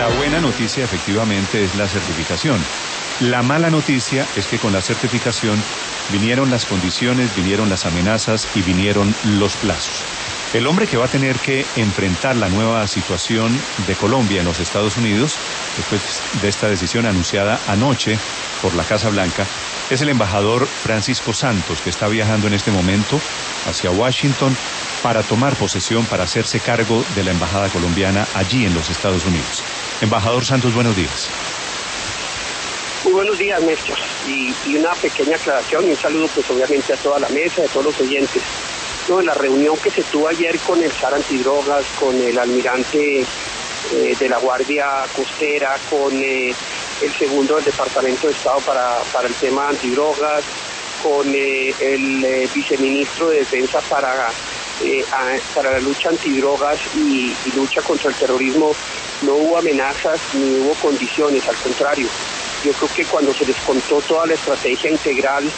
La buena noticia efectivamente es la certificación. La mala noticia es que con la certificación vinieron las condiciones, vinieron las amenazas y vinieron los plazos. El hombre que va a tener que enfrentar la nueva situación de Colombia en los Estados Unidos, después de esta decisión anunciada anoche por la Casa Blanca, es el embajador Francisco Santos, que está viajando en este momento hacia Washington para tomar posesión, para hacerse cargo de la embajada colombiana allí en los Estados Unidos. Embajador Santos, buenos días. Muy buenos días, Néstor. Y una pequeña aclaración y un saludo pues obviamente a toda la mesa, a todos los oyentes. No, en la reunión que se tuvo ayer con el SAR Antidrogas, con el almirante de la Guardia Costera, con el segundo del Departamento de Estado para el tema antidrogas, con el viceministro de Defensa para la lucha antidrogas y lucha contra el terrorismo, no hubo amenazas ni hubo condiciones, al contrario. Yo creo que cuando se les contó toda la estrategia integral,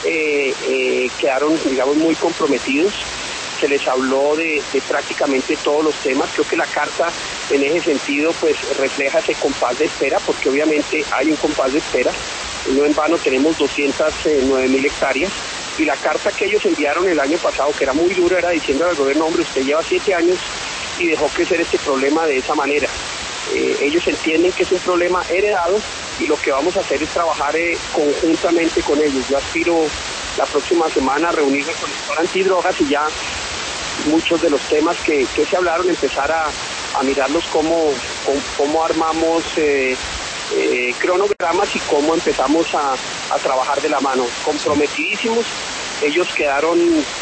quedaron, digamos, muy comprometidos. Se les habló de prácticamente todos los temas. Creo que la carta en ese sentido pues refleja ese compás de espera, porque obviamente hay un compás de espera. No en vano tenemos 209.000 hectáreas, y la carta que ellos enviaron el año pasado, que era muy dura, era diciendo al gobierno: hombre, usted lleva 7 años y dejó crecer este problema de esa manera. Ellos entienden que es un problema heredado y lo que vamos a hacer es trabajar conjuntamente con ellos. Yo aspiro la próxima semana a reunirme con el sector antidrogas y ya muchos de los temas que se hablaron, empezar a mirarlos cómo armamos cronogramas y cómo empezamos a trabajar de la mano. Comprometidísimos. Ellos quedaron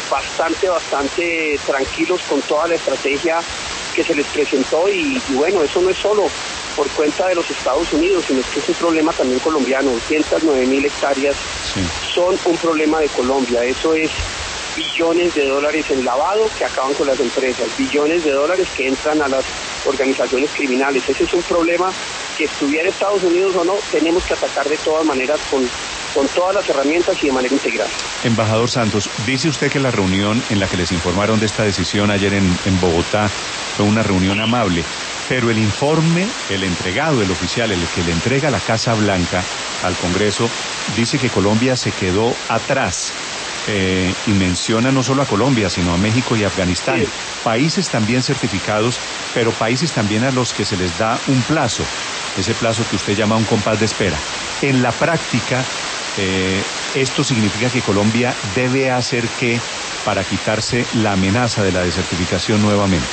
bastante tranquilos con toda la estrategia que se les presentó y bueno, eso no es solo por cuenta de los Estados Unidos, sino que es un problema también colombiano. 209.000 hectáreas son un problema de Colombia. Eso es billones de dólares en lavado que acaban con las empresas, billones de dólares que entran a las organizaciones criminales. Ese es un problema que estuviera Estados Unidos o no, tenemos que atacar de todas maneras con todas las herramientas y de manera integral. Embajador Santos, dice usted que la reunión en la que les informaron de esta decisión ayer en Bogotá fue una reunión amable, pero el informe, el entregado, el oficial, el que le entrega la Casa Blanca al Congreso, dice que Colombia se quedó atrás. Y menciona no solo a Colombia, sino a México y Afganistán, sí. Países también certificados, pero países también a los que se les da un plazo, ese plazo que usted llama un compás de espera. En la práctica, esto significa que Colombia debe hacer ¿qué para quitarse la amenaza de la desertificación nuevamente?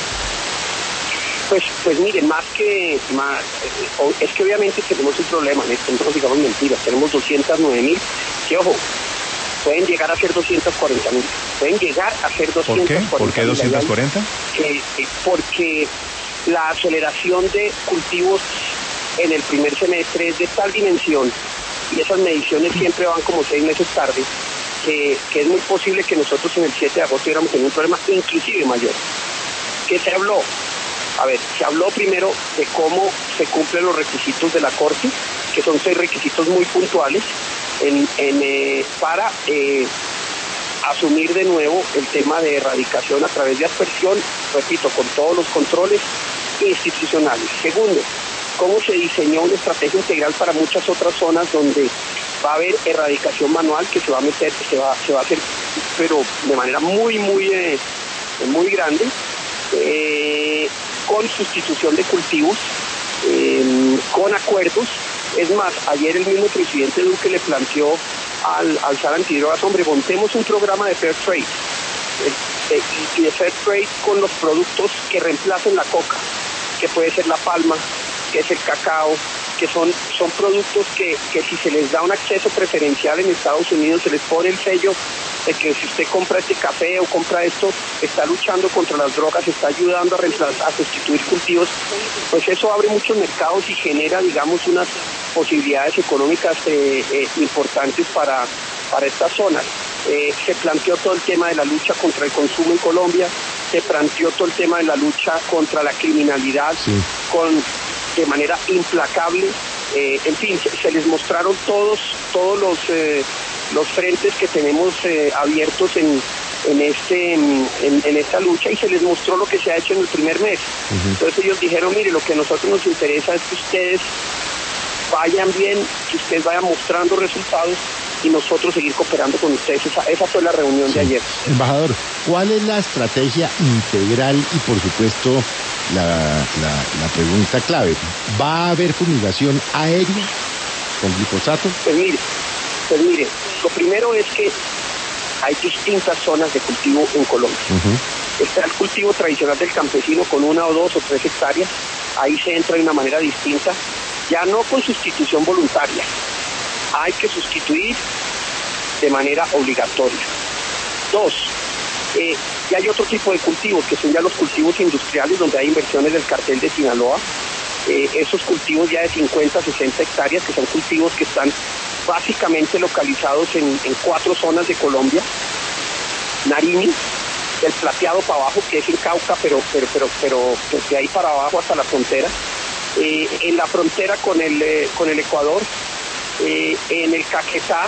Pues miren, es que obviamente tenemos un problema, no digamos mentiras, tenemos 209.000, que ojo, pueden llegar a ser 240.000. Pueden llegar a ser 240.000. ¿Por qué 240? Porque la aceleración de cultivos en el primer semestre es de tal dimensión, y esas mediciones siempre van como 6 meses tarde, que es muy posible que nosotros en el 7 de agosto tuviéramos un problema inclusive mayor. ¿Qué se habló? A ver, se habló primero de cómo se cumplen los requisitos de la Corte, que son 6 requisitos muy puntuales, para asumir de nuevo el tema de erradicación a través de aspersión, repito, con todos los controles institucionales. Segundo, cómo se diseñó una estrategia integral para muchas otras zonas donde va a haber erradicación manual que se va a hacer, pero de manera muy grande, con sustitución de cultivos, con acuerdos. Es más, ayer el mismo presidente Duque le planteó al SAR Antidrogas: hombre, montemos un programa de fair trade, y de fair trade con los productos que reemplacen la coca, que puede ser la palma, que es el cacao, que son productos que si se les da un acceso preferencial en Estados Unidos, se les pone el sello de que si usted compra este café o compra esto, está luchando contra las drogas, está ayudando a sustituir cultivos, pues eso abre muchos mercados y genera, digamos, unas posibilidades económicas importantes para estas zonas. Se planteó todo el tema de la lucha contra el consumo en Colombia, se planteó todo el tema de la lucha contra la criminalidad, sí, de manera implacable. En fin, se les mostraron todos los frentes que tenemos abiertos en esta lucha, y se les mostró lo que se ha hecho en el primer mes. Entonces ellos dijeron, mire, lo que a nosotros nos interesa es que ustedes vayan bien, que ustedes vayan mostrando resultados y nosotros seguir cooperando con ustedes. Esa fue la reunión de ayer. Embajador, ¿cuál es la estrategia integral y, por supuesto, la pregunta clave? ¿Va a haber fumigación aérea con glifosato? Pues mire, lo primero es que hay distintas zonas de cultivo en Colombia. Está el cultivo tradicional del campesino con 1 o 2 o 3 hectáreas. Ahí se entra de una manera distinta, ya no con sustitución voluntaria. Hay que sustituir de manera obligatoria. 2, y hay otro tipo de cultivos, que son ya los cultivos industriales, donde hay inversiones del cartel de Sinaloa. Esos cultivos ya de 50, 60 hectáreas, que son cultivos que están básicamente localizados en 4 zonas de Colombia. Nariño, el plateado para abajo, que es en Cauca, pero de ahí para abajo hasta la frontera. En la frontera con el Ecuador, en el Caquetá,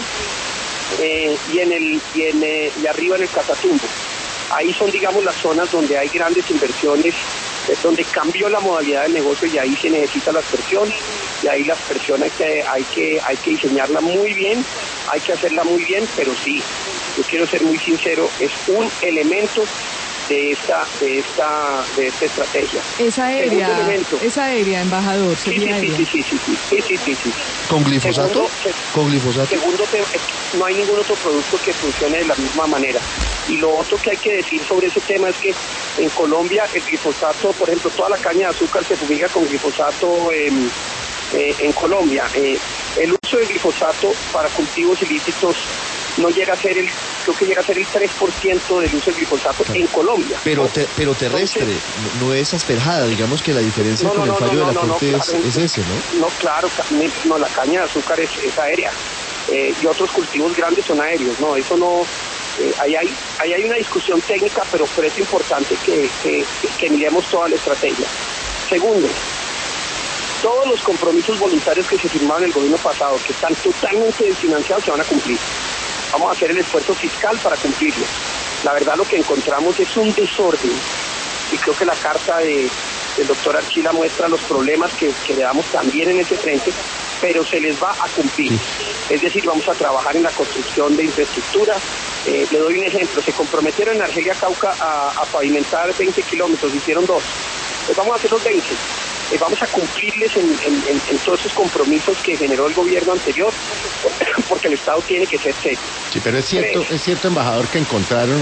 y arriba en el Catatumbo. Ahí son, digamos, las zonas donde hay grandes inversiones, donde cambió la modalidad del negocio, y ahí se necesita la aspersión, y ahí la aspersión hay que diseñarla muy bien, hay que hacerla muy bien, pero sí, yo quiero ser muy sincero, es un elemento de esta estrategia. Esa aérea, embajador, sería sí. ¿Con glifosato? ¿Con glifosato? Segundo, no hay ningún otro producto que funcione de la misma manera. Y lo otro que hay que decir sobre ese tema es que en Colombia el glifosato, por ejemplo, toda la caña de azúcar se fumiga con glifosato en Colombia. El uso de glifosato para cultivos ilícitos no llega a ser creo que llega a ser el 3% del uso de glifosato en Colombia. Pero terrestre, entonces, no es asperjada, digamos que la diferencia con el fallo de la corte es ese, ¿no? No, claro, no, la caña de azúcar es aérea, y otros cultivos grandes son aéreos, no, eso no, ahí hay una discusión técnica, pero es importante que miremos toda la estrategia. Segundo, todos los compromisos voluntarios que se firmaron el gobierno pasado, que están totalmente desfinanciados, se van a cumplir. Vamos a hacer el esfuerzo fiscal para cumplirlos. La verdad, lo que encontramos es un desorden, y creo que la carta del doctor Archila muestra los problemas que le damos también en ese frente, pero se les va a cumplir. Es decir, vamos a trabajar en la construcción de infraestructura. Le doy un ejemplo: se comprometieron en Argelia Cauca a pavimentar 20 kilómetros, hicieron 2. Pues vamos a hacer los 20. Vamos a cumplirles en todos esos compromisos que generó el gobierno anterior, porque el Estado tiene que ser serio. Sí, pero es cierto, embajador, que encontraron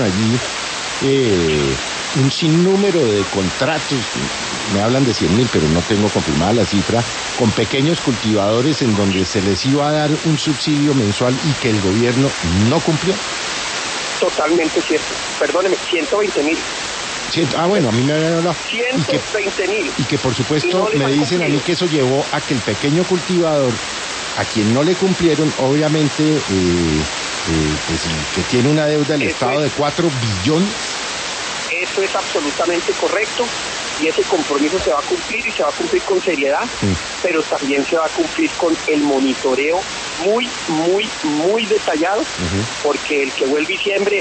allí un sinnúmero de contratos, me hablan de 100.000, pero no tengo confirmada la cifra, con pequeños cultivadores en donde se les iba a dar un subsidio mensual y que el gobierno no cumplió. Totalmente cierto. Perdóneme, 120.000. Bueno, a mí me habían hablado. 120.000. Y que por supuesto me dicen a mí que eso llevó a que el pequeño cultivador, a quien no le cumplieron, obviamente, pues, que tiene una deuda del Estado de 4 billones. Eso es absolutamente correcto, y ese compromiso se va a cumplir, y se va a cumplir con seriedad, pero también se va a cumplir con el monitoreo muy, muy, muy detallado, porque el que vuelve y siembre,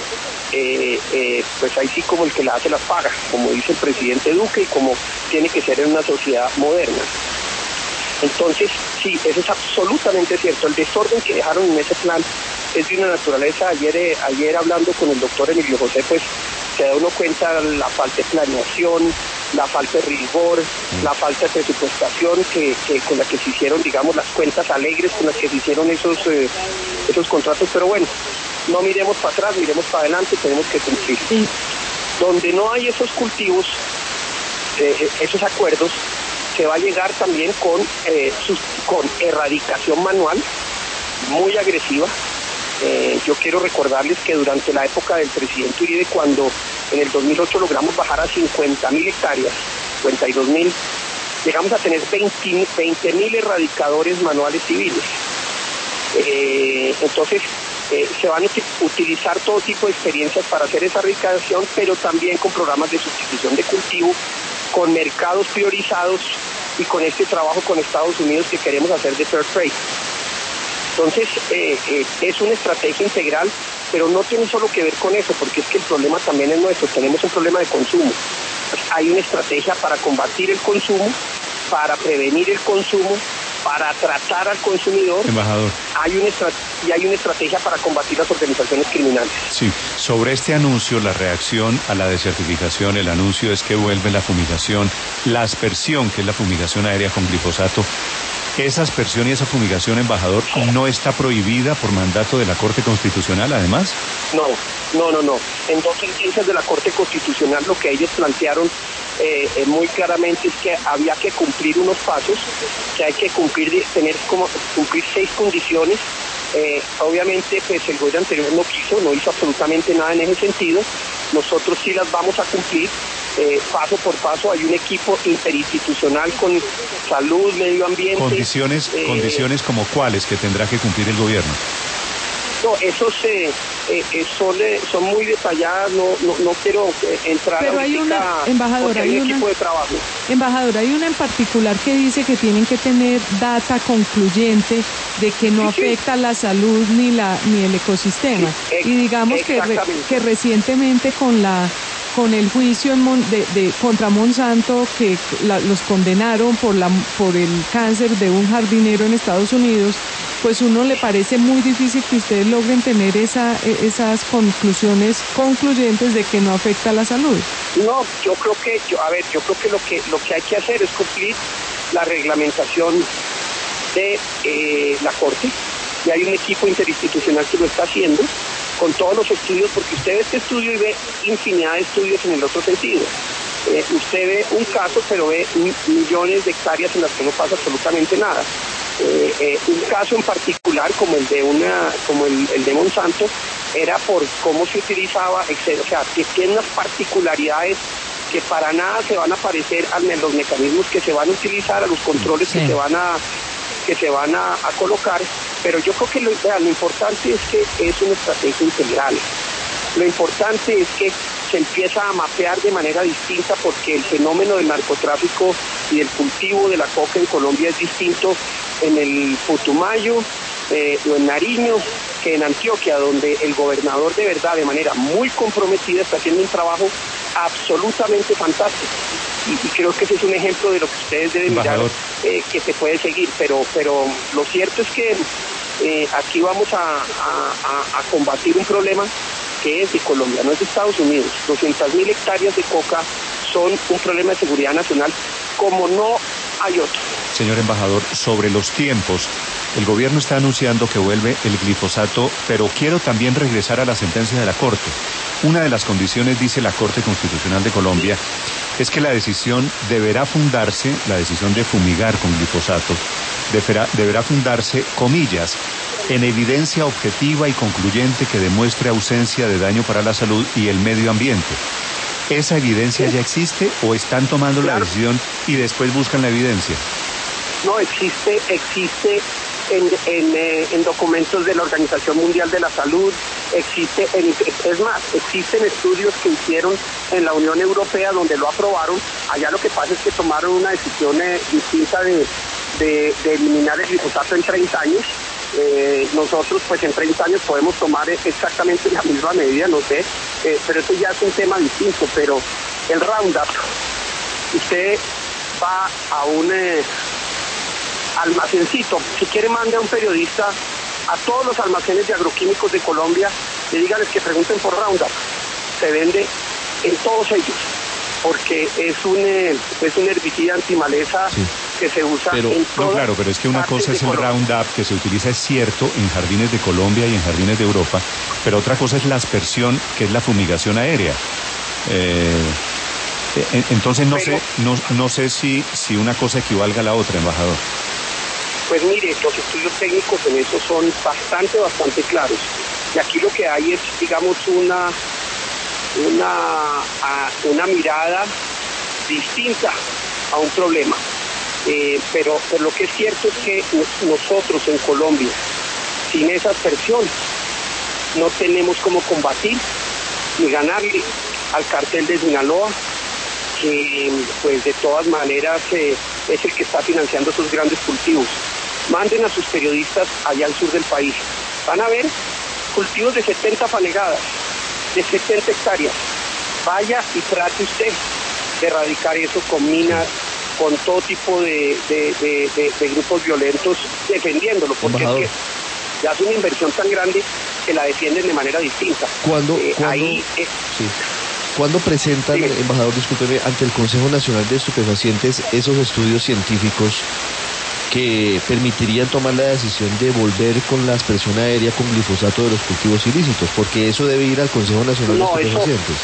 pues ahí sí como el que la hace las paga, como dice el presidente Duque, y como tiene que ser en una sociedad moderna. Entonces, sí, eso es absolutamente cierto. El desorden que dejaron en ese plan es de una naturaleza. Ayer hablando con el doctor Emilio José, pues se da uno cuenta la falta de planeación, la falta de rigor, la falta de presupuestación que con la que se hicieron, digamos, las cuentas alegres con las que se hicieron esos contratos. Pero bueno, no miremos para atrás, miremos para adelante, tenemos que cumplir. Sí. Donde no hay esos cultivos, esos acuerdos, se va a llegar también con erradicación manual muy agresiva. Yo quiero recordarles que durante la época del presidente Uribe, cuando en el 2008 logramos bajar a 50.000 hectáreas, 52.000, llegamos a tener 20.000 erradicadores manuales civiles. Entonces, se van a utilizar todo tipo de experiencias para hacer esa erradicación, pero también con programas de sustitución de cultivo, con mercados priorizados y con este trabajo con Estados Unidos que queremos hacer de fair trade. Entonces, es una estrategia integral pero no tiene solo que ver con eso, porque es que el problema también es nuestro, tenemos un problema de consumo. Hay una estrategia para combatir el consumo, para prevenir el consumo, para tratar al consumidor. Embajador. Hay una estrategia para combatir las organizaciones criminales. Sí, sobre este anuncio, la reacción a la desertificación, el anuncio es que vuelve la fumigación, la aspersión, que es la fumigación aérea con glifosato. ¿Esa aspersión y esa fumigación, embajador, no está prohibida por mandato de la Corte Constitucional, además? No. En dos sentencias de la Corte Constitucional lo que ellos plantearon muy claramente es que había que cumplir unos pasos, que hay que cumplir 6 condiciones. Obviamente, pues el gobierno anterior no hizo absolutamente nada en ese sentido. Nosotros sí las vamos a cumplir. Paso por paso. Hay un equipo interinstitucional con salud, medio ambiente. Condiciones como cuáles que tendrá que cumplir el gobierno. No, esos son muy detalladas, no quiero entrar pero hay una, embajador, hay un equipo de trabajo. Embajador, hay una en particular que dice que tienen que tener data concluyente de que no afecta la salud ni el ecosistema. Y digamos que recientemente con el juicio contra Monsanto, que los condenaron por el cáncer de un jardinero en Estados Unidos, pues uno le parece muy difícil que ustedes logren tener esas conclusiones concluyentes de que no afecta a la salud. No, yo creo que lo que hay que hacer es cumplir la reglamentación de la Corte, y hay un equipo interinstitucional que lo está haciendo con todos los estudios, porque usted ve este estudio y ve infinidad de estudios en el otro sentido. Usted ve un caso, pero ve millones de hectáreas en las que no pasa absolutamente nada. Un caso en particular, como el de Monsanto, era por cómo se utilizaba, o sea, que tiene unas particularidades que para nada se van a parecer a los mecanismos que se van a utilizar, a los controles que se van a colocar, pero yo creo que lo importante es que es una estrategia integral. Lo importante es que se empieza a mapear de manera distinta, porque el fenómeno del narcotráfico y del cultivo de la coca en Colombia es distinto en el Putumayo o en Nariño que en Antioquia, donde el gobernador de verdad, de manera muy comprometida, está haciendo un trabajo absolutamente fantástico. Y creo que ese es un ejemplo de lo que ustedes deben mirar, que se puede seguir, pero lo cierto es que aquí vamos a combatir un problema que es de Colombia, no es de Estados Unidos. 200.000 hectáreas de coca son un problema de seguridad nacional como no hay otro. Señor embajador, sobre los tiempos, el gobierno está anunciando que vuelve el glifosato, pero quiero también regresar a la sentencia de la Corte. Una de las condiciones, dice la Corte Constitucional de Colombia, es que la decisión deberá fundarse, la decisión de fumigar con glifosato, deberá fundarse, comillas, en evidencia objetiva y concluyente que demuestre ausencia de daño para la salud y el medio ambiente. ¿Esa evidencia ya existe o están tomando la decisión y después buscan la evidencia? No, existe en documentos de la Organización Mundial de la Salud, existen estudios que hicieron en la Unión Europea donde lo aprobaron. Allá lo que pasa es que tomaron una decisión distinta de eliminar el glifosato en 30 años. Nosotros pues en 30 años podemos tomar exactamente la misma medida, no sé, pero eso ya es un tema distinto. Pero el Roundup, usted va a un almacencito, si quiere mande a un periodista a todos los almacenes de agroquímicos de Colombia y díganles que pregunten por Roundup. Se vende en todos ellos, porque es un herbicida antimaleza, sí, que se usa en todas. No, claro, pero es que una cosa es el Roundup que se utiliza, es cierto, en jardines de Colombia y en jardines de Europa, pero otra cosa es la aspersión, que es la fumigación aérea. Entonces no sé si una cosa equivalga a la otra, embajador. Pues mire, los estudios técnicos en eso son bastante claros. Y aquí lo que hay es, digamos, una mirada distinta a un problema. Pero lo que es cierto es que nosotros en Colombia, sin esa aspersión, no tenemos cómo combatir ni ganarle al cartel de Sinaloa, que pues de todas maneras es el que está financiando esos grandes cultivos. Manden a sus periodistas allá al sur del país. Van a ver cultivos de 70 fanegadas, de 70 hectáreas. Vaya y trate usted de erradicar eso con minas, con todo tipo de grupos violentos defendiéndolo, porque es que ya es una inversión tan grande que la defienden de manera distinta. ¿Cuándo presentan, embajador, discúlpeme, ante el Consejo Nacional de Estupefacientes esos estudios científicos que permitirían tomar la decisión de volver con la aspersión aérea con glifosato de los cultivos ilícitos? Porque eso debe ir al Consejo Nacional de Estupefacientes.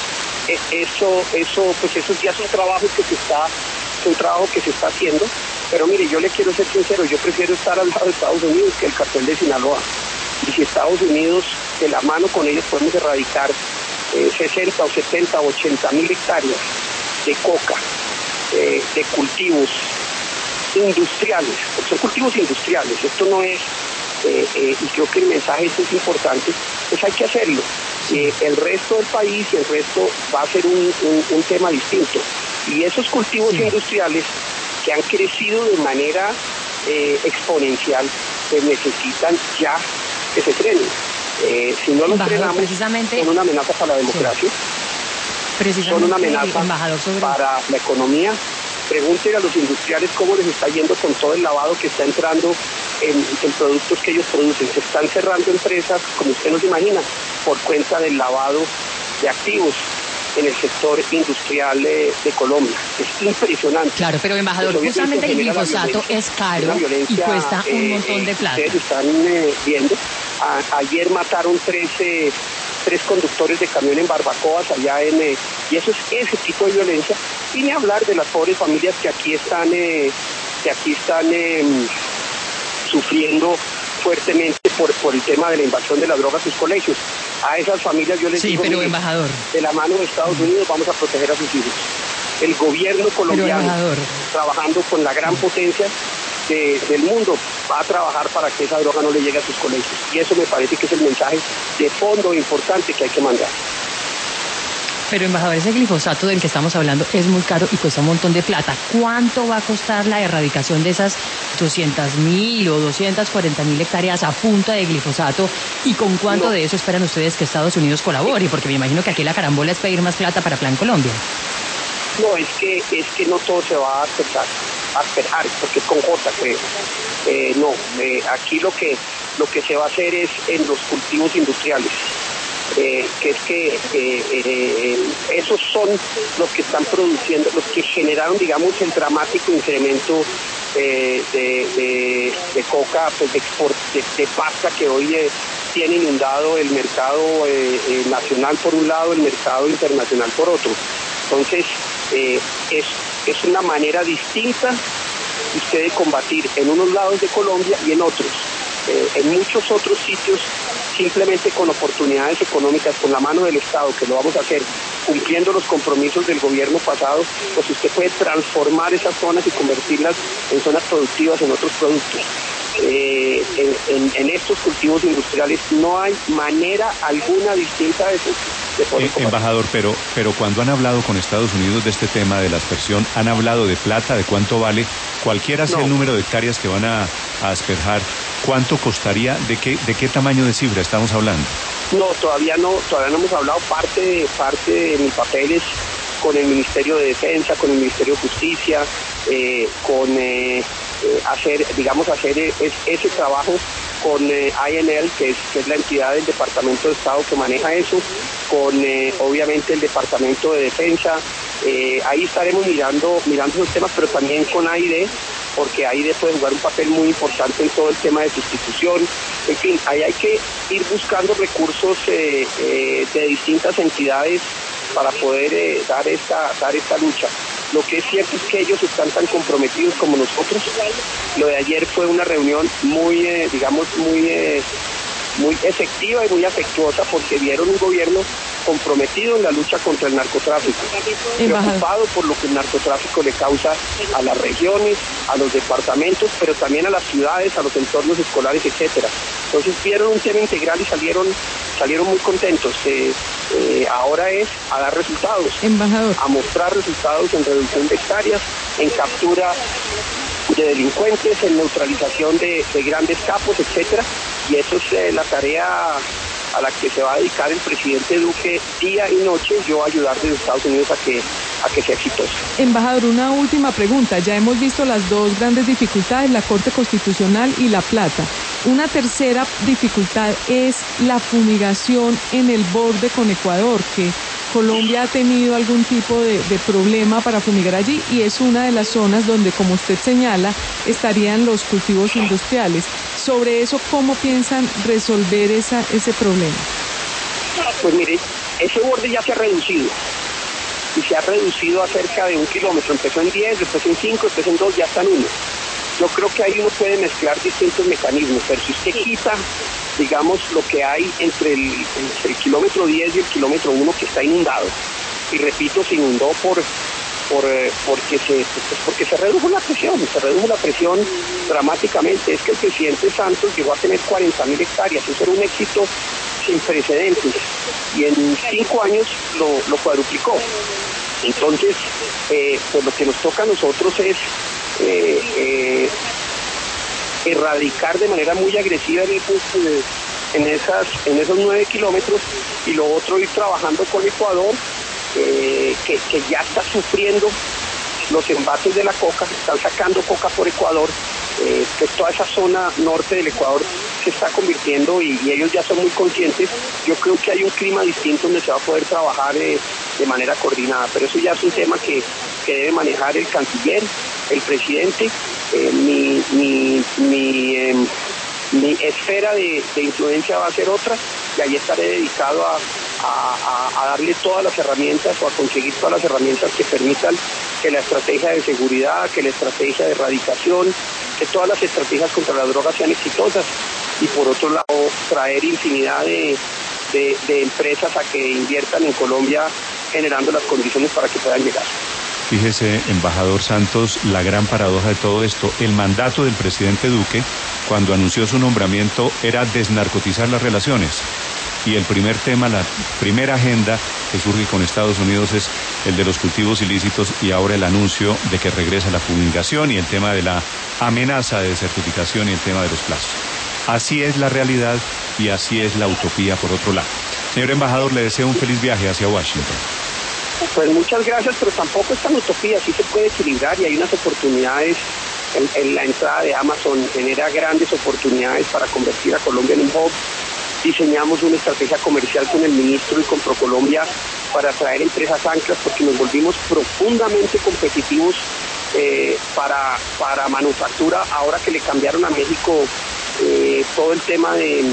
Eso ya es un trabajo que se está haciendo, pero mire, yo le quiero ser sincero, yo prefiero estar al lado de Estados Unidos que el cartel de Sinaloa. Y si Estados Unidos, de la mano con ellos, podemos erradicar 60 o 70 o 80 mil hectáreas de coca, de cultivos industriales, porque son cultivos industriales, esto no es, y creo que el mensaje es importante, pues hay que hacerlo. El resto del país y el resto va a ser un tema distinto. Y esos cultivos industriales que han crecido de manera exponencial, pues necesitan ya que se frenen. Si no los frenamos, son una amenaza para la democracia, son una amenaza para la economía. Pregúntenle a los industriales cómo les está yendo con todo el lavado que está entrando en productos que ellos producen. Se están cerrando empresas, como usted nos imagina, por cuenta del lavado de activos en el sector industrial de Colombia. Es impresionante. Claro, pero embajador, justamente el glifosato es caro y cuesta un montón de plata. Ustedes están viendo, ayer mataron tres conductres de camión en barbacoas allá y eso es ese tipo de violencia, y ni hablar de las pobres familias que aquí están sufriendo fuertemente por el tema de la invasión de la droga a sus colegios. A esas familias yo les digo, pero embajador, de la mano de Estados Unidos vamos a proteger a sus hijos. El gobierno colombiano, trabajando con la gran potencia del mundo, va a trabajar para que esa droga no le llegue a sus colegios. Y eso me parece que es el mensaje de fondo importante que hay que mandar. Pero embajador, ese glifosato del que estamos hablando es muy caro y cuesta un montón de plata. ¿Cuánto va a costar la erradicación de esas 200.000 o 240.000 hectáreas a punta de glifosato? ¿Y con cuánto de eso esperan ustedes que Estados Unidos colabore? Porque me imagino que aquí la carambola es pedir más plata para Plan Colombia. No, es que no todo se va a aspejar, porque es con J, creo. Aquí lo que se va a hacer es en los cultivos industriales. Esos son los que están produciendo, los que generaron, digamos, el dramático incremento de coca, pues de pasta que hoy tiene inundado el mercado nacional por un lado, el mercado internacional por otro. Entonces, es una manera distinta usted de combatir en unos lados de Colombia y en otros. En muchos otros sitios, simplemente con oportunidades económicas, con la mano del Estado, que lo vamos a hacer, cumpliendo los compromisos del gobierno pasado, pues usted puede transformar esas zonas y convertirlas en zonas productivas, en otros productos. En estos cultivos industriales no hay manera alguna distinta de poder embajador, pero cuando han hablado con Estados Unidos de este tema de la aspersión, ¿han hablado de plata, de cuánto vale? Cualquiera sea el número de hectáreas que van a asperjar, ¿cuánto costaría? ¿De qué tamaño de cifra estamos hablando? No, todavía no hemos hablado. Parte de mi papel es con el Ministerio de Defensa, con el Ministerio de Justicia, hacer ese trabajo con INL, que es la entidad del Departamento de Estado que maneja eso, con obviamente el Departamento de Defensa. Ahí estaremos mirando esos temas, pero también con AID, porque AID puede jugar un papel muy importante en todo el tema de sustitución. En fin, ahí hay que ir buscando recursos de distintas entidades para poder dar esta lucha. Lo que es cierto es que ellos están tan comprometidos como nosotros. Lo de ayer fue una reunión muy efectiva y muy afectuosa, porque vieron un gobierno comprometido en la lucha contra el narcotráfico, preocupado por lo que el narcotráfico le causa a las regiones, a los departamentos, pero también a las ciudades, a los entornos escolares, etcétera. Entonces vieron un tema integral y salieron muy contentos. Ahora es a dar resultados, embajador, a mostrar resultados en reducción de hectáreas, en captura de delincuentes, en neutralización de grandes capos, etcétera. Y eso es la tarea a la que se va a dedicar el presidente Duque día y noche, yo ayudar desde Estados Unidos a que sea exitoso. Embajador, una última pregunta. Ya hemos visto las dos grandes dificultades, la Corte Constitucional y La Plata. Una tercera dificultad es la fumigación en el borde con Ecuador, que Colombia ha tenido algún tipo de problema para fumigar allí y es una de las zonas donde, como usted señala, estarían los cultivos industriales. Sobre eso, ¿cómo piensan resolver ese problema? Pues mire, ese borde ya se ha reducido y se ha reducido a cerca de 1 kilómetro. Empezó en 10, después en 5, después en 2, ya está en 1. Yo creo que ahí uno puede mezclar distintos mecanismos, pero si usted quita, digamos, lo que hay entre el kilómetro 10 y el kilómetro 1 que está inundado, y repito, se inundó porque se redujo la presión dramáticamente. Es que el presidente Santos llegó a tener 40.000 hectáreas, eso era un éxito sin precedentes, y en 5 años lo cuadruplicó. Entonces, pues lo que nos toca a nosotros es erradicar de manera muy agresiva en esos 9 kilómetros, y lo otro ir trabajando con Ecuador, que ya está sufriendo los embates de la coca, están sacando coca por Ecuador, que toda esa zona norte del Ecuador se está convirtiendo y ellos ya son muy conscientes. Yo creo que hay un clima distinto donde se va a poder trabajar de manera coordinada, pero eso ya es un tema que debe manejar el canciller, el presidente. Mi esfera de influencia va a ser otra, y ahí estaré dedicado a darle todas las herramientas o a conseguir todas las herramientas que permitan que la estrategia de seguridad, que la estrategia de erradicación, que todas las estrategias contra las drogas sean exitosas, y por otro lado traer infinidad de empresas a que inviertan en Colombia, generando las condiciones para que puedan llegar. Fíjese, embajador Santos, la gran paradoja de todo esto. El mandato del presidente Duque, cuando anunció su nombramiento, era desnarcotizar las relaciones. Y el primer tema, la primera agenda que surge con Estados Unidos es el de los cultivos ilícitos, y ahora el anuncio de que regresa la fumigación y el tema de la amenaza de desertificación y el tema de los plazos. Así es la realidad y así es la utopía por otro lado. Señor embajador, le deseo un feliz viaje hacia Washington. Pues muchas gracias, pero tampoco es tan utopía, sí se puede equilibrar, y hay unas oportunidades. En la entrada de Amazon genera grandes oportunidades para convertir a Colombia en un hub. Diseñamos una estrategia comercial con el ministro y con ProColombia para atraer empresas anclas, porque nos volvimos profundamente competitivos para manufactura. Ahora que le cambiaron a México todo el tema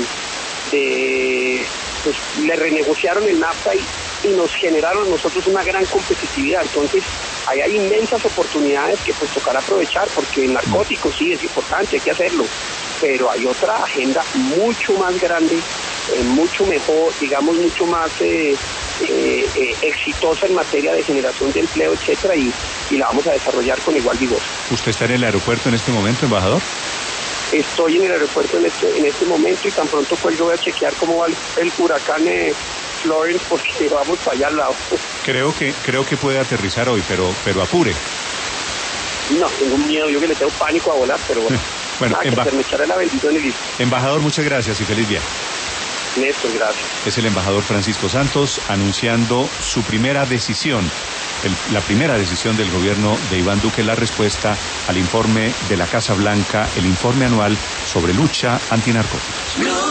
pues le renegociaron el NAFTA y nos generaron nosotros una gran competitividad. Entonces, ahí hay inmensas oportunidades que pues tocará aprovechar, porque el narcótico sí es importante, hay que hacerlo, pero hay otra agenda mucho más grande, mucho mejor, digamos, mucho más exitosa en materia de generación de empleo, etcétera, y la vamos a desarrollar con igual vigor. ¿Usted está en el aeropuerto en este momento, embajador? Estoy en el aeropuerto en este momento, y tan pronto pues yo voy a chequear cómo va el huracán Florence, porque vamos para allá al lado. Creo que puede aterrizar hoy, pero apure. No, tengo miedo, yo que le tengo pánico a volar, pero bueno, me echaré la bendición y listo. Embajador, muchas gracias y feliz viaje. Néstor, gracias. Es el embajador Francisco Santos anunciando su primera decisión, la primera decisión del gobierno de Iván Duque, la respuesta al informe de la Casa Blanca, el informe anual sobre lucha antinarcóticos.